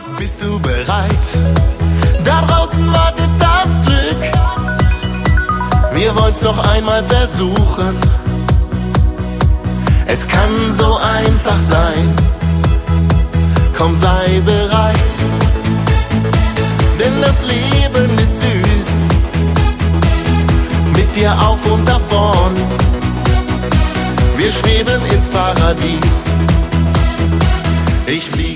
Bist du bereit? Da draußen wartet das Glück. Wir wollen's noch einmal versuchen. Es kann so einfach sein. Komm, sei bereit. Denn das Leben ist süß. Mit dir auf und davon. Wir schweben ins Paradies. Ich fliege